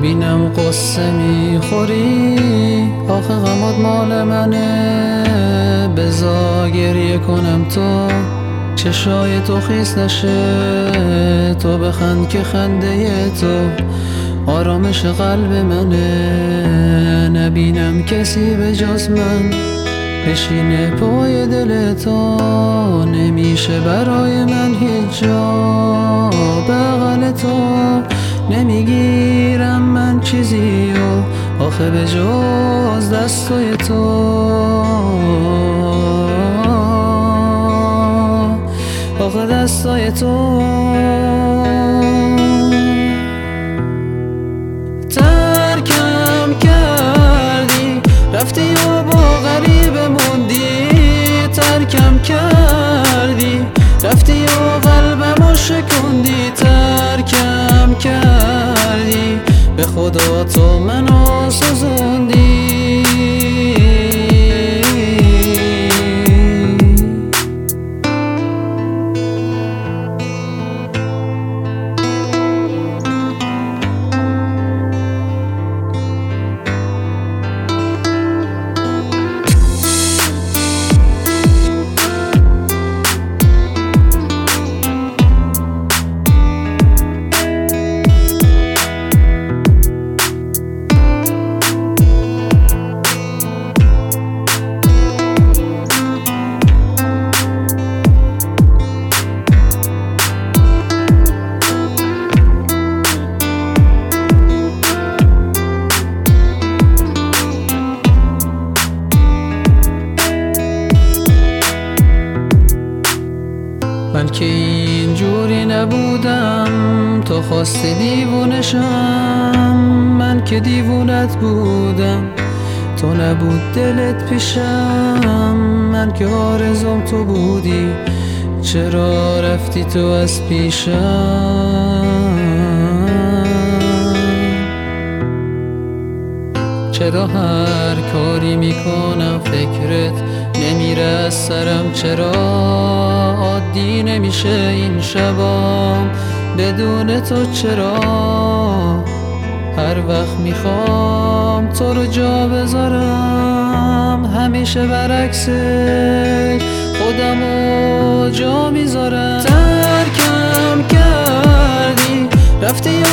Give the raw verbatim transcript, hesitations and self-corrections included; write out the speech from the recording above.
بینم قصه میخوری، آخه غمات مال منه. بذار گریه کنم تا چشای تو خیس نشه، تو بخند که خنده تو آرامش قلب منه. نبینم کسی به جز من بشینه پای دل تو، نمیشه برای من هیچ جا بغل تو. نمیگیرم من چیزی و آخه به جز دستای تو، آخه دستای تو. ترکم کردی رفتی و با غریب موندی، ترکم کردی رفتی و قلبمو شکوندی. ترکم کردی به خدا تو منو سوزوندی. من که اینجوری نبودم، تو خواستی دیوونشم. من که دیوونت بودم، تو نبود دلت پیشم. من که آرزوم تو بودی، چرا رفتی تو از پیشم؟ چرا هر کاری میکنم فکرت نمیره از سرم؟ چرا عادی نمیشه این شبام بدون تو؟ چرا هر وقت میخوام تو رو جا بذارم همیشه برعکسه خودمو جا میذارم؟ ترکم کردی رفتی